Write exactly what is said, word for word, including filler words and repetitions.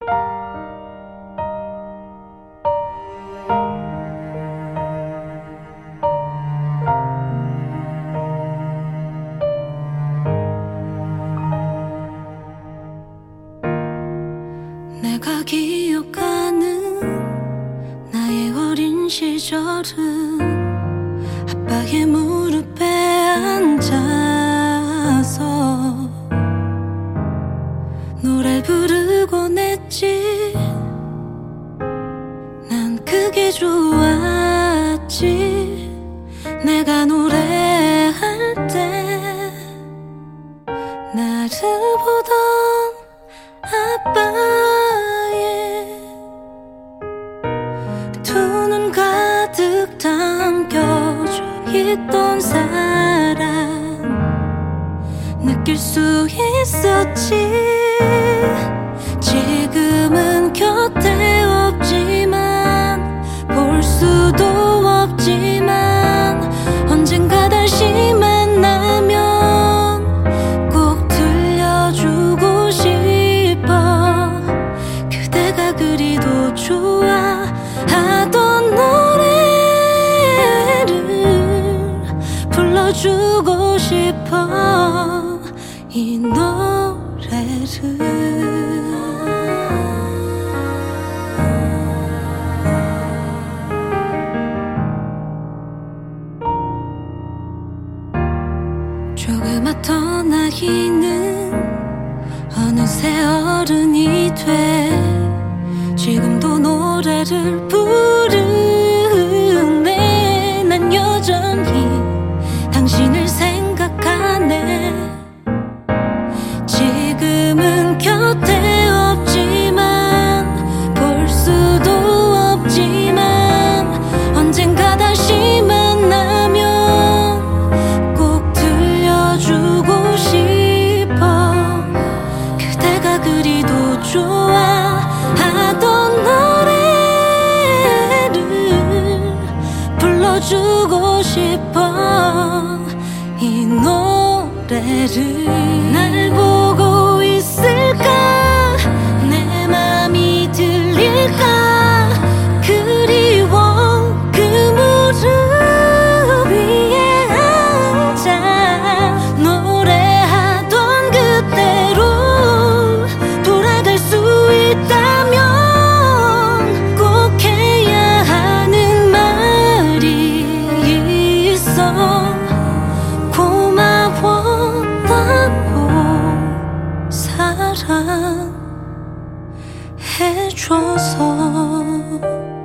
내가 기억하는 나의 어린 시절은 아빠의 무릎에 앉아서 노래 부르곤 했지. 난 그게 좋았지. 내가 노래할 때 나를 보던 아빠의 두 눈 가득 담겨져 있던 사랑 느낄 수 있었지. 지금은 곁에 없지만 볼 수도 없지만 언젠가 다시 만나면 꼭 들려주고 싶어. 그대가 그리도 좋아하던 노래를 불러주고 싶어. 이 노래를 조그맣던 아이는 어느새 어른이 돼 지금도 노래를 부르네. 난 여전히 당신을 생각하네. 지금은 곁에 없지만 볼 수도 없지만 언젠가 다시 만나면 꼭 들려주고 싶어. 그대가 그리도 좋아하던 노래를 불러주고 싶어. 이 노래를 날 보고 있을까? 내 맘이 들릴까? 그리워 그 무릎 위에 앉아 노래하던 그때로 돌아갈 수 있다면 꼭 해야 하는 말이 있어. 고마웠다고 사랑해줘서